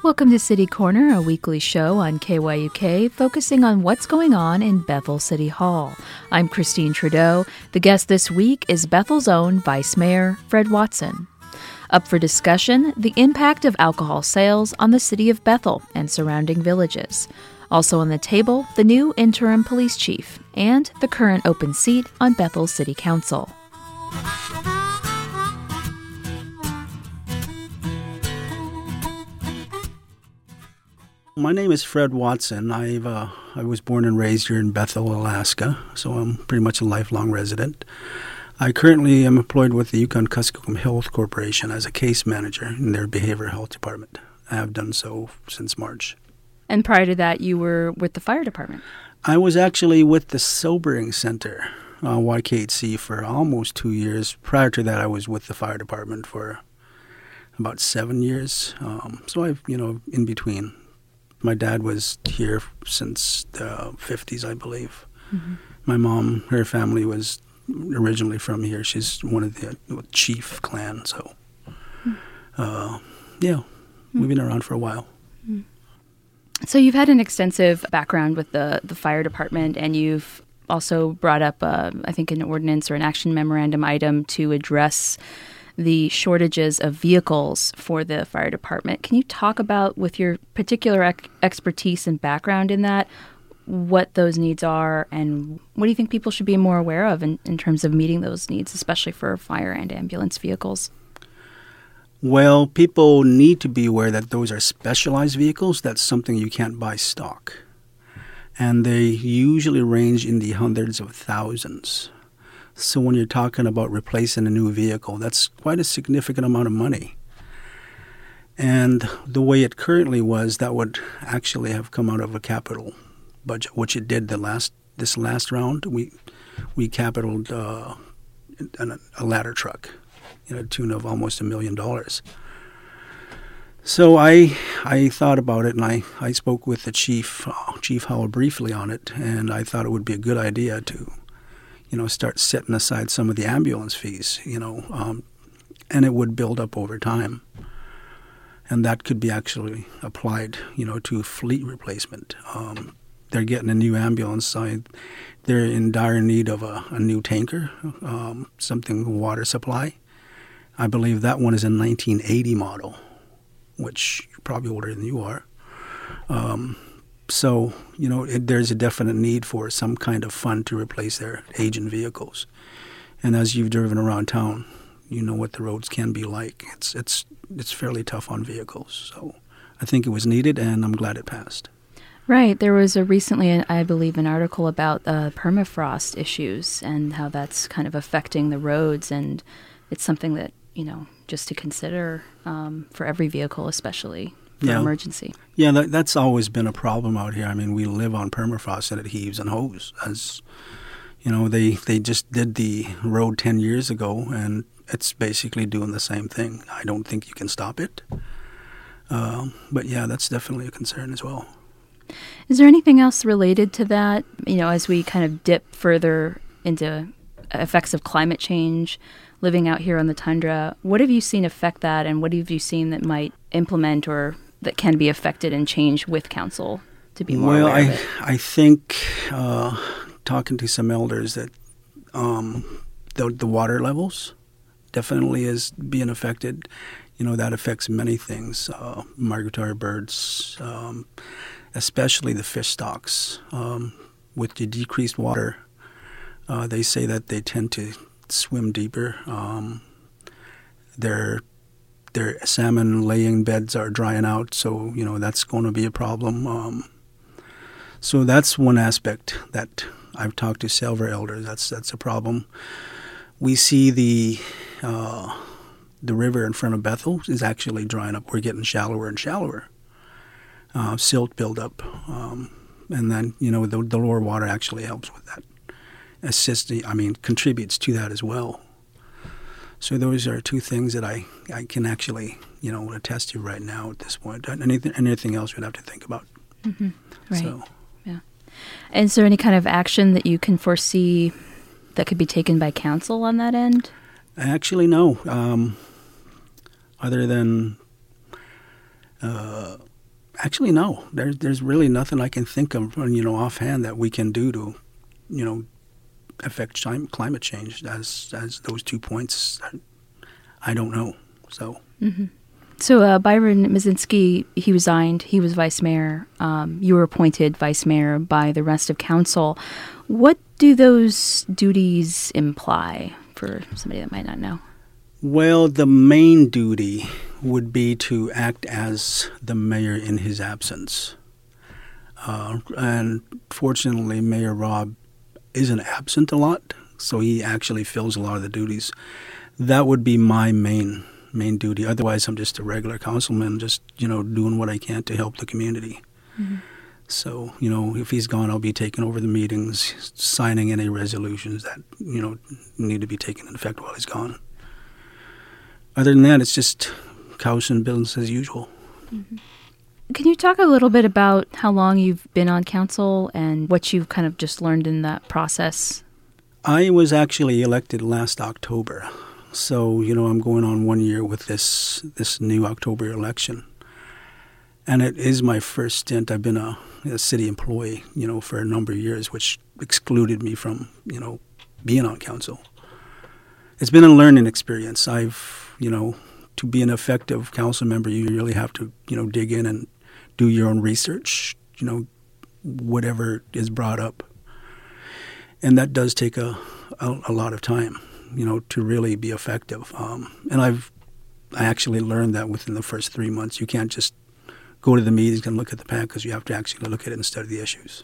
Welcome to City Corner, a weekly show on KYUK focusing on what's going on in Bethel City Hall. I'm Christine Trudeau. The guest this week is Bethel's own Vice Mayor, Fred Watson. Up for discussion, the impact of alcohol sales on the city of Bethel and surrounding villages. Also on the table, the new interim police chief and the current open seat on Bethel City Council. My name is Fred Watson. I was born and raised here in Bethel, Alaska, so I'm pretty much a lifelong resident. I currently am employed with the Yukon-Kuskokwim Health Corporation as a case manager in their behavioral health department. I have done so since March. And prior to that, you were with the fire department. I was actually with the Sobering Center, YKHC, for almost 2 years. Prior to that, I was with the fire department for about 7 years. So I've, in between. My dad was here since the 50s, I believe. Mm-hmm. My mom, her family was originally from here. She's one of the chief clan, so we've been around for a while. Mm. So you've had an extensive background with the fire department, and you've also brought up, I think, an ordinance or an action memorandum item to address the shortages of vehicles for the fire department. Can you talk about, with your particular expertise and background in that, what those needs are, and what do you think people should be more aware of in terms of meeting those needs, especially for fire and ambulance vehicles? Well, people need to be aware that those are specialized vehicles. That's something you can't buy stock. And they usually range in the hundreds of thousands. So when you're talking about replacing a new vehicle, that's quite a significant amount of money. And the way it currently was, that would actually have come out of a capital budget, which it did this last round. We capitaled a ladder truck, to the tune of almost $1 million. So I thought about it, and I spoke with the Chief Howell briefly on it, and I thought it would be a good idea to start setting aside some of the ambulance fees, and it would build up over time. And that could be actually applied, to fleet replacement. They're getting a new ambulance. They're in dire need of a new tanker, something water supply. I believe that one is a 1980 model, which you're probably older than you are. So, there's a definite need for some kind of fund to replace their aging vehicles. And as you've driven around town, you know what the roads can be like. It's fairly tough on vehicles. So I think it was needed, and I'm glad it passed. Right. There was recently, I believe, an article about permafrost issues and how that's kind of affecting the roads. And it's something that, just to consider for every vehicle, especially for emergency. Yeah, that's always been a problem out here. I mean, we live on permafrost and it heaves and hoes. As they just did the road 10 years ago, and it's basically doing the same thing. I don't think you can stop it. But yeah, that's definitely a concern as well. Is there anything else related to that? As we kind of dip further into effects of climate change, living out here on the tundra, what have you seen affect that, and what have you seen that might implement or that can be affected and changed with council to be more aware of it? I think talking to some elders that the water levels definitely is being affected. That affects many things, migratory birds, especially the fish stocks. With the decreased water, they say that they tend to swim deeper. Their salmon laying beds are drying out, so that's going to be a problem. So that's one aspect that I've talked to several elders. That's a problem. We see the river in front of Bethel is actually drying up. We're getting shallower and shallower. Silt buildup, and then the lower water actually helps with that. Contributes to that as well. So those are two things that I can actually, attest to right now at this point. Anything else we'd have to think about. Mm-hmm. Right. So. Yeah. And is there any kind of action that you can foresee that could be taken by council on that end? Actually, no. Other than Actually, no. There's really nothing I can think of, offhand that we can do to, affect climate change as those 2 points. I don't know. So. Mm-hmm. So Byron Mizynski, he resigned. He was vice mayor. You were appointed vice mayor by the rest of council. What do those duties imply for somebody that might not know? Well, the main duty would be to act as the mayor in his absence. And fortunately, Mayor Rob isn't absent a lot, so he actually fills a lot of the duties. That would be my main duty. Otherwise, I'm just a regular councilman, just, doing what I can to help the community. Mm-hmm. So, if he's gone, I'll be taking over the meetings, signing any resolutions that, need to be taken into effect while he's gone. Other than that, it's just council and business as usual. Mm-hmm. Can you talk a little bit about how long you've been on council and what you've kind of just learned in that process? I was actually elected last October. So, I'm going on 1 year with this new October election. And it is my first stint. I've been a city employee, for a number of years, which excluded me from, being on council. It's been a learning experience. To be an effective council member, you really have to, dig in and do your own research, whatever is brought up. And that does take a lot of time, to really be effective. And I actually learned that within the first 3 months. You can't just go to the meetings and look at the packets. You have to actually look at it and study the issues.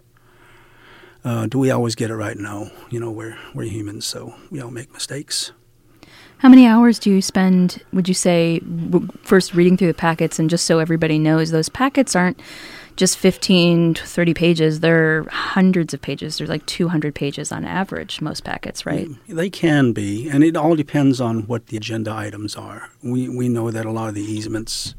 Do we always get it right? No. We're humans, so we all make mistakes. How many hours do you spend, would you say, first reading through the packets? And just so everybody knows, those packets aren't just 15 to 30 pages. They're hundreds of pages. They're like 200 pages on average, most packets, right? They can be, and it all depends on what the agenda items are. We know that a lot of the easements,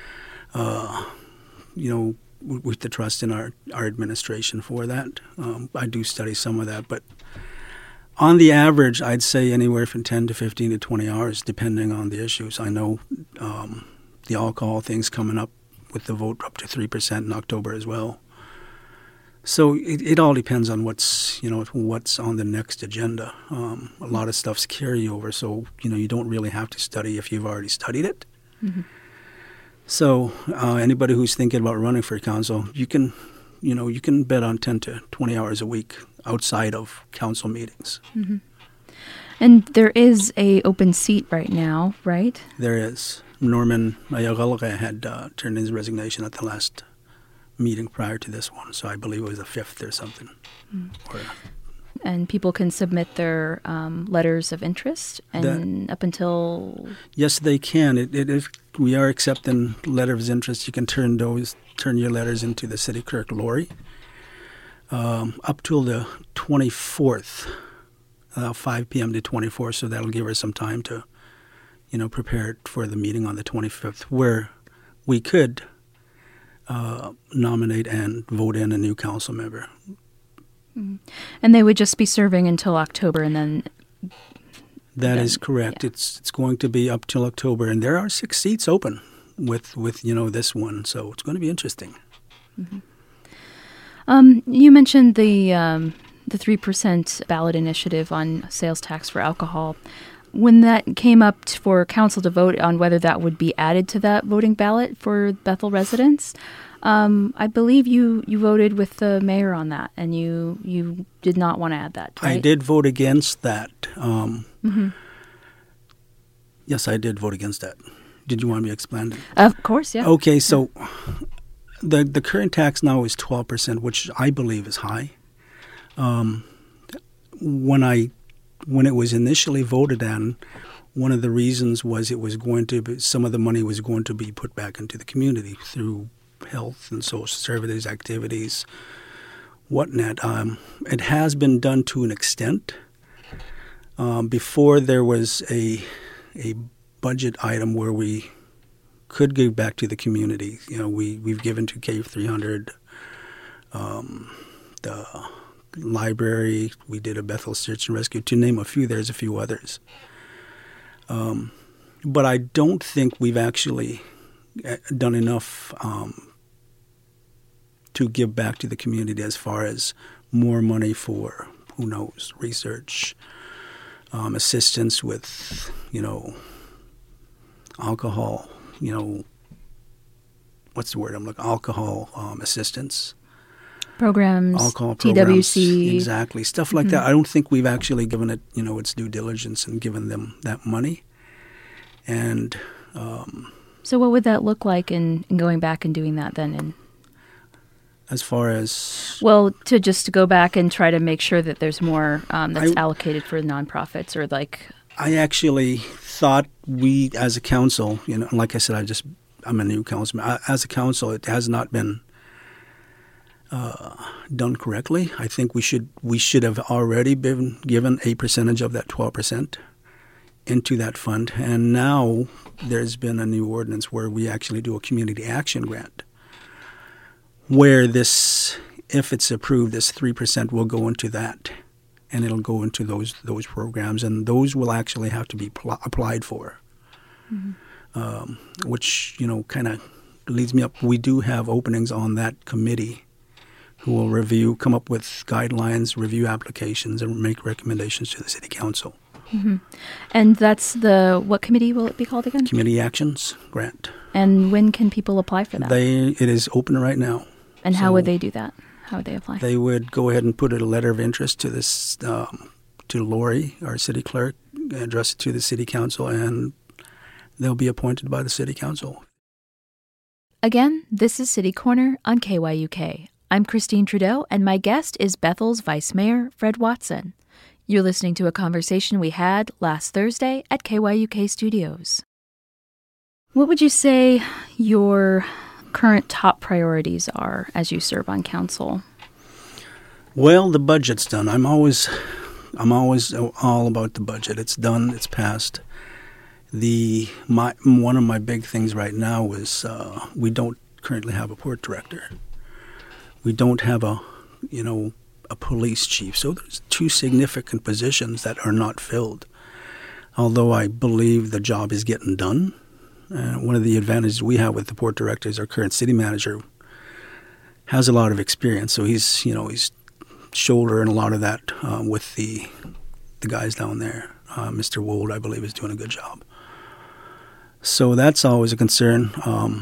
we have to trust in our administration for that. I do study some of that, but on the average, I'd say anywhere from 10 to 15 to 20 hours, depending on the issues. I know the alcohol thing's coming up with the vote up to 3% in October as well. So it all depends on what's on the next agenda. A lot of stuff's carryover, so you don't really have to study if you've already studied it. Mm-hmm. So anybody who's thinking about running for council, you can bet on 10 to 20 hours a week outside of council meetings. Mm-hmm. And there is a open seat right now, right? There is. Norman Ayagalaga had turned in his resignation at the last meeting prior to this one, so I believe it was the 5th or something. And people can submit their letters of interest, and up until... Yes, they can. If we are accepting letters of interest, you can turn your letters into the city clerk, Lori, up till the 24th, 5 p.m. to 24th, so that'll give her some time to, prepare for the meeting on the 25th, where we could nominate and vote in a new council member. Mm-hmm. And they would just be serving until October, and then... That is correct. Yeah. It's going to be up till October, and there are 6 seats open with this one, so it's going to be interesting. Mm-hmm. You mentioned the 3% ballot initiative on sales tax for alcohol. When that came up for council to vote on whether that would be added to that voting ballot for Bethel residents, I believe you voted with the mayor on that, and you did not want to add that, right? I did vote against that. Mm-hmm. Yes, I did vote against that. Did you want me to explain it? Of course, yeah. Okay, so the current tax now is 12%, which I believe is high. When it was initially voted on, one of the reasons was some of the money was going to be put back into the community through health and social services activities, whatnot. It has been done to an extent. Before there was a budget item where we could give back to the community. We've given to Cave 300, the library. We did a Bethel Search and Rescue. To name a few, there's a few others. But I don't think we've actually done enough to give back to the community as far as more money for, who knows, research, assistance with, alcohol, what's the word I'm looking, alcohol assistance. Programs, Alcohol programs, TWC. exactly, stuff like that. I don't think we've actually given it, its due diligence and given them that money. And so what would that look like in going back and doing that then? And as far as... Well, to go back and try to make sure that there's more that's allocated for nonprofits or like... I actually thought we, as a council, like I said, I'm a new councilman. As a council, it has not been done correctly. I think we should have already been given a percentage of that 12% into that fund. And now there's been a new ordinance where we actually do a community action grant, where this, if it's approved, this 3% will go into that, and it'll go into those programs, and those will actually have to be applied for, which kind of leads me up. We do have openings on that committee who will come up with guidelines, review applications, and make recommendations to the city council. Mm-hmm. And that's what committee will it be called again? Community Actions Grant. And when can people apply for that? It is open right now. And how would they do that? How would they apply? They would go ahead and put a letter of interest to this, to Lori, our city clerk, address it to the city council, and they'll be appointed by the city council. Again, this is City Corner on KYUK. I'm Christine Trudeau, and my guest is Bethel's Vice Mayor, Fred Watson. You're listening to a conversation we had last Thursday at KYUK Studios. What would you say your current top priorities are as you serve on council? Well, the budget's done. I'm always all about the budget. It's done. It's passed. One of my big things right now is we don't currently have a port director. We don't have a police chief. So there's two significant positions that are not filled. Although I believe the job is getting done. One of the advantages we have with the port director is our current city manager has a lot of experience. So he's shouldering a lot of that with the guys down there. Mr. Wold, I believe, is doing a good job. So that's always a concern.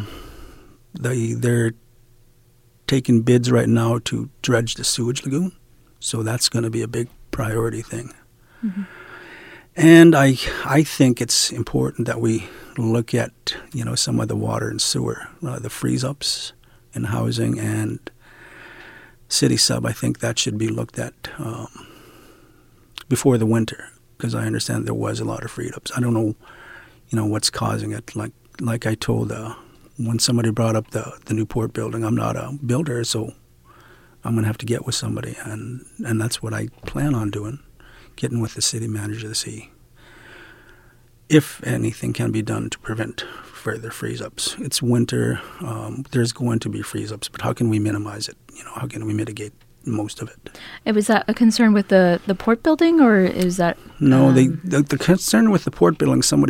They're taking bids right now to dredge the sewage lagoon. So that's going to be a big priority thing. Mm-hmm. And I think it's important that we look at, some of the water and sewer, the freeze-ups in housing and city sub. I think that should be looked at before the winter, because I understand there was a lot of freeze-ups. I don't know, what's causing it. Like I told when somebody brought up the new port building, I'm not a builder, so I'm going to have to get with somebody, and that's what I plan on doing, getting with the city manager to see if anything can be done to prevent further freeze-ups. It's winter. There's going to be freeze-ups, but how can we minimize it? How can we mitigate most of it? Was that a concern with the port building, or is that... No, the concern with the port building, somebody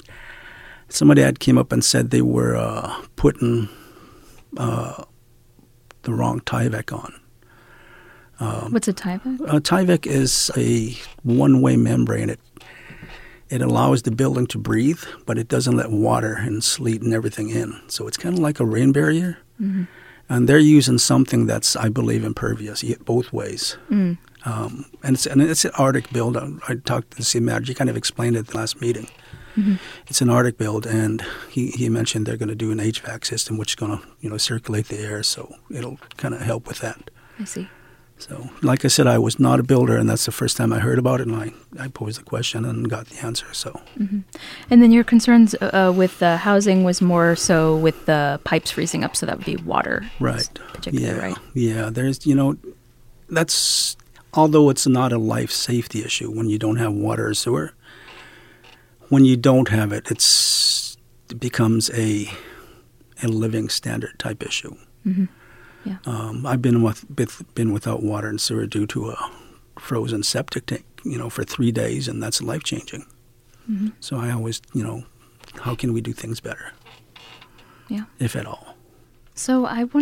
had came up and said they were putting the wrong Tyvek on. What's a Tyvek? Tyvek is a one-way membrane. It allows the building to breathe, but it doesn't let water and sleet and everything in. So it's kind of like a rain barrier. Mm-hmm. And they're using something that's, I believe, impervious both ways. Mm. And it's an Arctic build. I talked to the city manager. He kind of explained it at the last meeting. Mm-hmm. It's an Arctic build, and he mentioned they're going to do an HVAC system, which is going to circulate the air, so it'll kind of help with that. I see. So, like I said, I was not a builder, and that's the first time I heard about it, and I posed the question and got the answer. So, mm-hmm. And then your concerns with the housing was more so with the pipes freezing up, so that would be water, right? Particularly, right? Yeah. There's, that's, although it's not a life safety issue when you don't have water or sewer. When you don't have it, it becomes a living standard type issue. Mm-hmm. Yeah. I've been without water and sewer due to a frozen septic tank, for 3 days, and that's life-changing. Mm-hmm. So I always, how can we do things better? Yeah. If at all. So I wanted to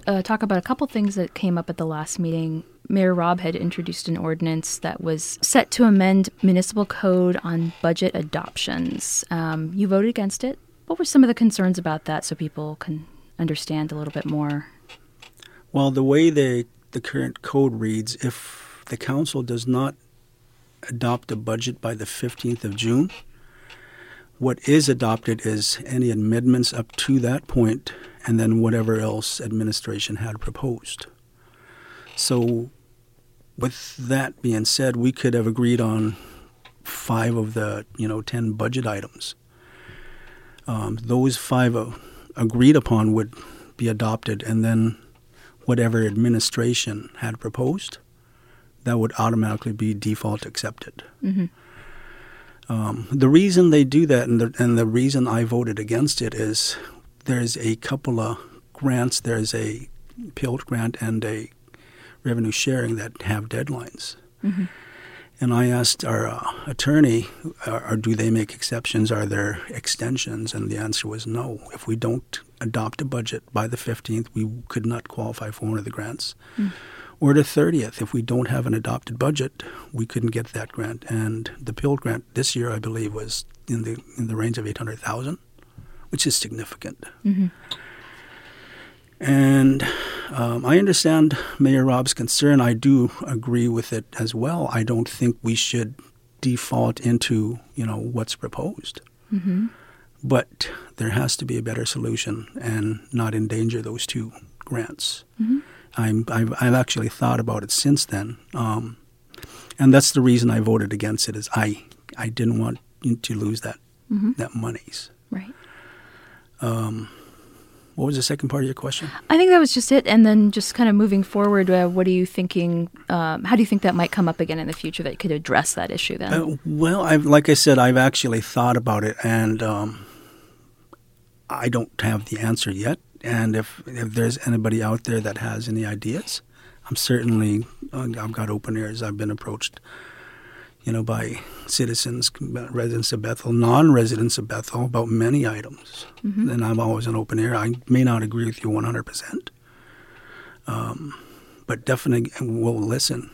talk about a couple things that came up at the last meeting. Mayor Robb had introduced an ordinance that was set to amend municipal code on budget adoptions. You voted against it. What were some of the concerns about that so people can understand a little bit more? Well, the way the current code reads, if the council does not adopt a budget by the 15th of June, what is adopted is any amendments up to that point and then whatever else administration had proposed. So with that being said, we could have agreed on 5 of the 10 budget items. Those 5 agreed upon would be adopted, and then whatever administration had proposed, that would automatically be default accepted. Mm-hmm. The reason they do that and the reason I voted against it is there's a couple of grants. There's a PILT grant and a revenue sharing that have deadlines. Mm-hmm. And I asked our attorney, or do they make exceptions? Are there extensions? And the answer was no. If we don't adopt a budget by the 15th, we could not qualify for one of the grants. Mm. Or the 30th, if we don't have an adopted budget, we couldn't get that grant. And the PILT grant this year, I believe, was in the range of $800,000, which is significant. Mm-hmm. And I understand Mayor Robb's concern. I do agree with it as well. I don't think we should default into, what's proposed. Mm-hmm. But there has to be a better solution and not endanger those 2 grants. Mm-hmm. I've actually thought about it since then. And that's the reason I voted against it, is I didn't want to lose that monies. Right. What was the second part of your question? I think that was just it. And then just kind of moving forward, what are you thinking? How do you think that might come up again in the future that could address that issue then? Well, like I said, I've actually thought about it, and I don't have the answer yet. And if there's anybody out there that has any ideas, I'm certainly, I've got open ears. I've been approached, by citizens, residents of Bethel, non-residents of Bethel, about many items. Mm-hmm. And I'm always an open ear. I may not agree with you 100%, but definitely will listen.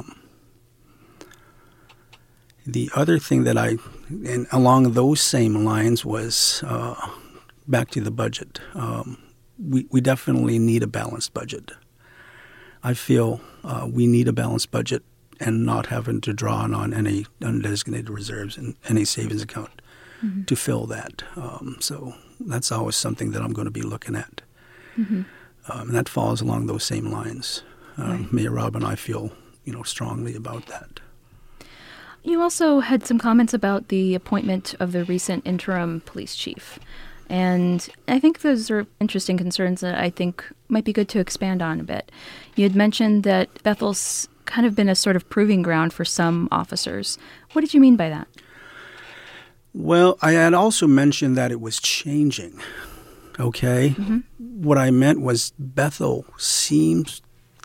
The other thing that and along those same lines was back to the budget. We definitely need a balanced budget. I feel we need a balanced budget and not having to draw on any undesignated reserves in any savings account to fill that. So that's always something that I'm going to be looking at. Mm-hmm. And that falls along those same lines. Right. Mayor Robb and I feel, strongly about that. You also had some comments about the appointment of the recent interim police chief. And I think those are interesting concerns that I think might be good to expand on a bit. You had mentioned that Bethel's kind of been a sort of proving ground for some officers. What did you mean by that? Well, I had also mentioned that it was changing, okay? Mm-hmm. What I meant was Bethel seems,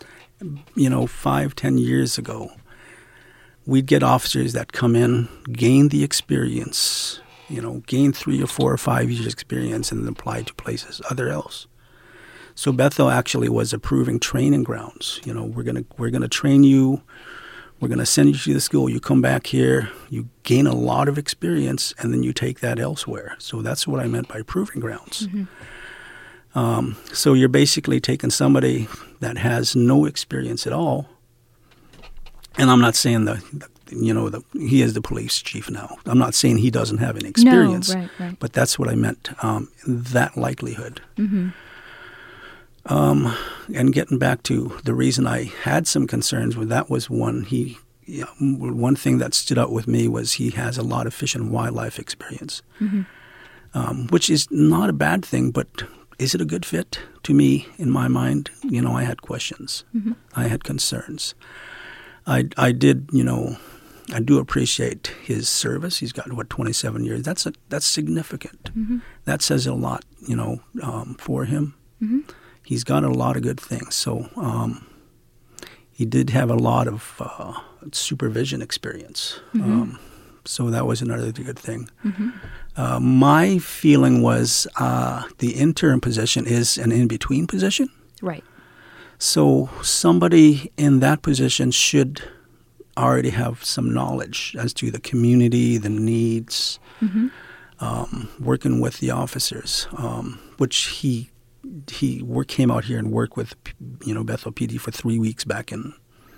5-10 years ago, we'd get officers that come in, gain the experience, gain 3 or 4 or 5 years experience and then apply to places other else. So Bethel actually was approving training grounds. We're gonna train you. We're gonna send you to the school. You come back here. You gain a lot of experience, and then you take that elsewhere. So that's what I meant by proving grounds. Mm-hmm. So you're basically taking somebody that has no experience at all. And I'm not saying he is the police chief now. I'm not saying he doesn't have any experience. No, right. But that's what I meant. That likelihood. Mm-hmm. And getting back to the reason I had some concerns with that was one thing that stood out with me was he has a lot of fish and wildlife experience, which is not a bad thing, but is it a good fit? To me, in my mind, I had questions. Mm-hmm. I had concerns. I do appreciate his service. He's got 27 years. That's significant. Mm-hmm. That says a lot, for him. Mm-hmm. He's got a lot of good things. So he did have a lot of supervision experience. Mm-hmm. So that was another good thing. Mm-hmm. My feeling was the interim position is an in-between position. Right. So somebody in that position should already have some knowledge as to the community, the needs, working with the officers, which he came out here and worked with, Bethel PD for 3 weeks back in,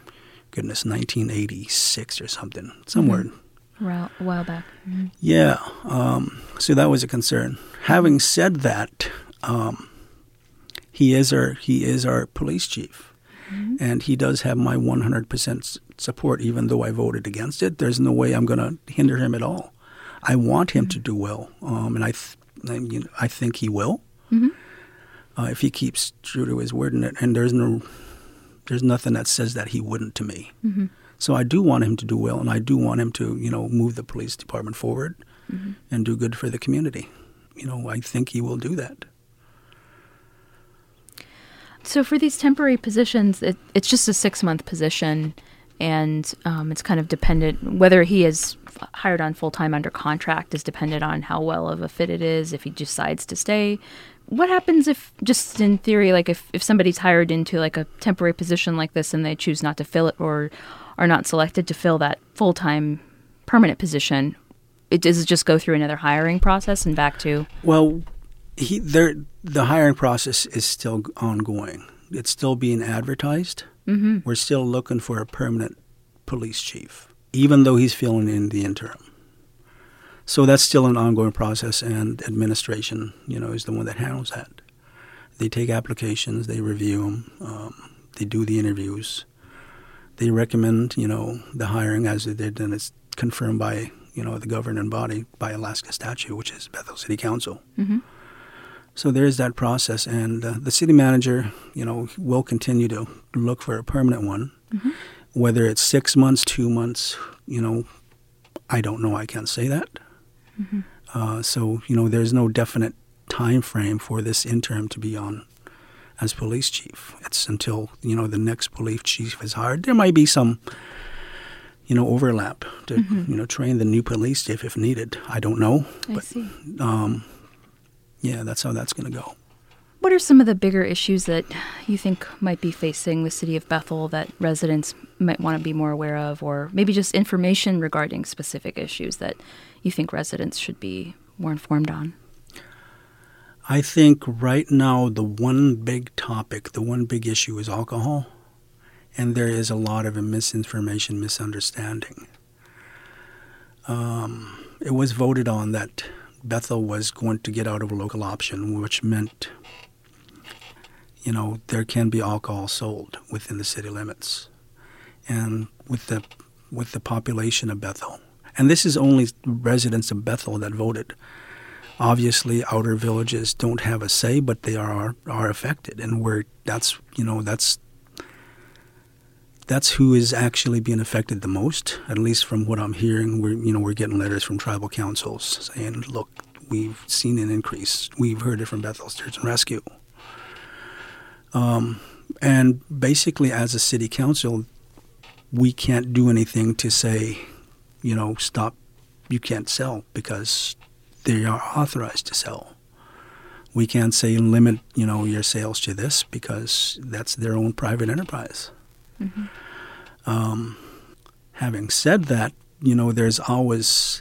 1986 or something, somewhere. A while back. Mm-hmm. Yeah. So that was a concern. Having said that, he is our police chief. And he does have my 100% support, even though I voted against it. There's no way I'm going to hinder him at all. I want him to do well, and I think he will if he keeps true to his word. And there's nothing that says that he wouldn't to me. So I do want him to do well, and I do want him to move the police department forward and do good for the community. I think he will do that. So for these temporary positions, it's just a 6-month position, and it's kind of dependent. Whether he is hired on full-time under contract is dependent on how well of a fit it is, if he decides to stay. What happens if, just in theory, like if somebody's hired into like a temporary position like this and they choose not to fill it or are not selected to fill that full-time permanent position? Does it just go through another hiring process and back to... Well, the hiring process is still ongoing. It's still being advertised. We're still looking for a permanent police chief, even though he's filling in the interim. So that's still an ongoing process, and administration, is the one that handles that. They take applications, they review them, they do the interviews, they recommend, the hiring as they did, and it's confirmed by, the governing body, by Alaska statute, which is Bethel City Council. So there's that process, and the city manager, will continue to look for a permanent one. Whether it's 6 months, 2 months, I don't know. I can't say that. So there's no definite time frame for this interim to be on as police chief. It's until the next police chief is hired. There might be some overlap to train the new police chief if needed. I don't know. I see. Yeah, that's how that's going to go. What are some of the bigger issues that you think might be facing the city of Bethel that residents might want to be more aware of, or maybe just information regarding specific issues that you think residents should be more informed on? I think right now the one big topic, the one big issue is alcohol, and there is a lot of misinformation, misunderstanding. It was voted on that Bethel was going to get out of a local option, which meant, there can be alcohol sold within the city limits, and with the population of Bethel. And this is only residents of Bethel that voted. Obviously, outer villages don't have a say, but they are affected, and that's who is actually being affected the most. At least from what I'm hearing, we're getting letters from tribal councils saying, "Look, we've seen an increase. We've heard it from Bethel Search and Rescue." And basically, as a city council, we can't do anything to say, stop. You can't sell because they are authorized to sell. We can't say limit, your sales to this because that's their own private enterprise. Having said that, there's always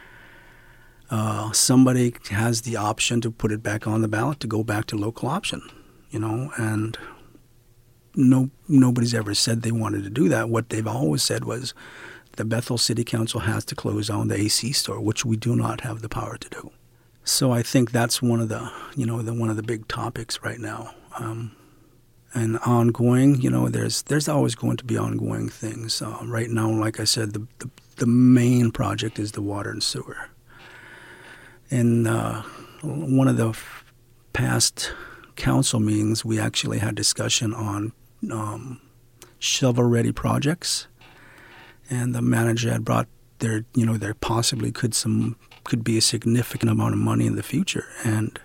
somebody has the option to put it back on the ballot to go back to local option, and nobody's ever said they wanted to do that. What they've always said was the Bethel City Council has to close down the AC store, which we do not have the power to do. So I think that's one of the, one of the big topics right now. And ongoing, there's always going to be ongoing things. Right now, like I said, the main project is the water and sewer. In one of the past council meetings, we actually had discussion on shovel-ready projects, and the manager had brought there possibly could be a significant amount of money in the future, and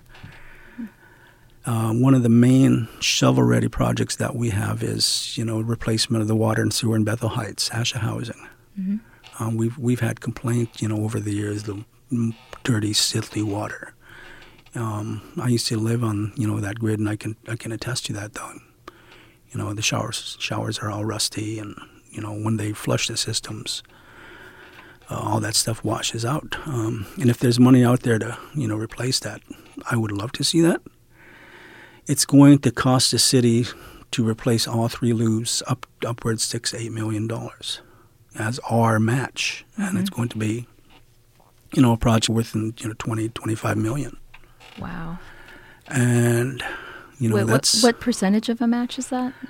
one of the main shovel-ready projects that we have is, replacement of the water and sewer in Bethel Heights, ASHA housing. We've had complaints, over the years, the dirty, silty water. I used to live on, that grid, and I can attest to that, though. You know, the showers are all rusty, and, you know, when they flush the systems, all that stuff washes out. And if there's money out there to, you know, replace that, I would love to see that. It's going to cost the city to replace all 3 loops upwards $6 to $8 million as our match. And it's going to be, you know, a project worth, you know, 20, 25 million. Wow. And, you know, Wait, that's... What percentage of a match is that?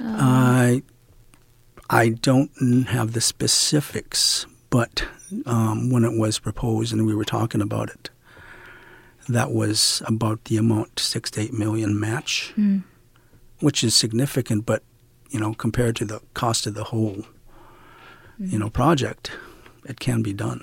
I don't have the specifics, but when it was proposed and we were talking about it, that was about the amount, 6 to 8 million match, which is significant, but, you know, compared to the cost of the whole, you know, project, it can be done.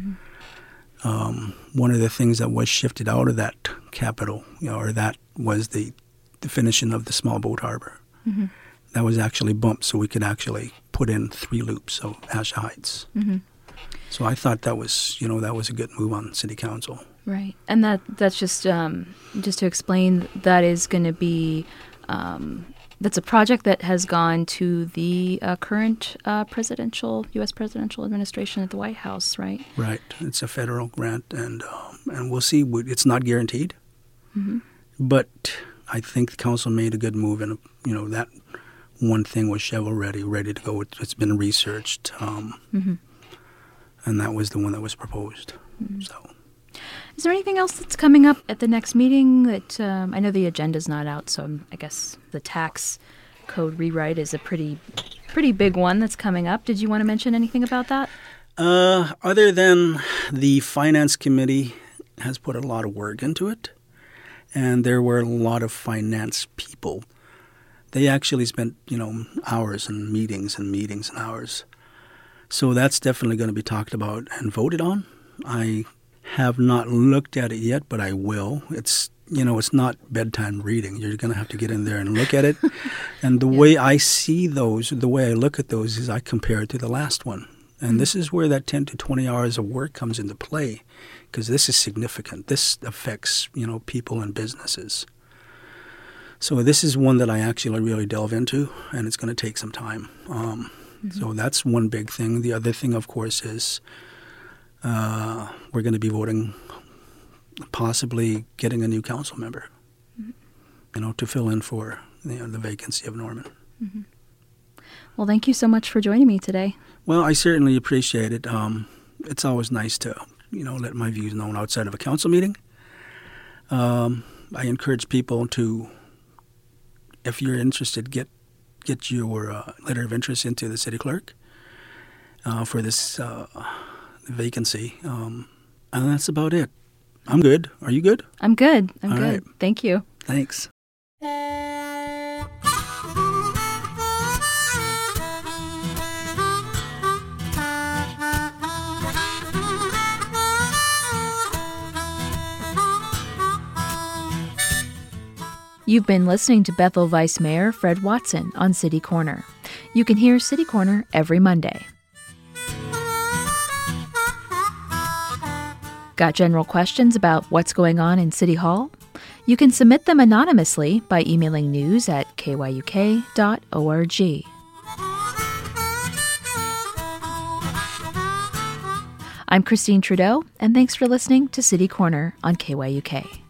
One of the things that was shifted out of that capital, you know, or that was the finishing of the small boat harbor. That was actually bumped so we could actually put in 3 loops of Asha Heights. So I thought that was, you know, that was a good move on City Council. Right. And that's just to explain, that is going to be, that's a project that has gone to the current U.S. presidential administration at the White House, right? Right. It's a federal grant, and we'll see. It's not guaranteed. But I think the council made a good move, and, you know, that one thing was shovel-ready, ready to go. It's been researched, and that was the one that was proposed. So, is there anything else that's coming up at the next meeting that I know the agenda's not out, so I guess the tax code rewrite is a pretty big one that's coming up. Did you want to mention anything about that? Other than the Finance Committee has put a lot of work into it, and there were a lot of finance people. They actually spent, you know, hours and meetings and hours. So that's definitely going to be talked about and voted on. I have not looked at it yet, but I will. It's, you know, it's not bedtime reading. You're going to have to get in there and look at it. And the way I see those, the way I look at those is I compare it to the last one. And this is where that 10 to 20 hours of work comes into play, because this is significant. This affects, you know, people and businesses. So this is one that I actually really delve into, and it's going to take some time. So that's one big thing. The other thing, of course, is we're going to be voting, possibly getting a new council member, you know, to fill in for, you know, the vacancy of Norman. Well, thank you so much for joining me today. Well, I certainly appreciate it. It's always nice to, you know, let my views known outside of a council meeting. I encourage people to, if you're interested, get your letter of interest into the city clerk for this vacancy. And that's about it. I'm good. Are you good? I'm good. I'm All good. right. Thank you. Thanks. You've been listening to Bethel Vice Mayor Fred Watson on City Corner. You can hear City Corner every Monday. Got general questions about what's going on in City Hall? You can submit them anonymously by emailing news@kyuk.org. I'm Christine Trudeau, and thanks for listening to City Corner on KYUK.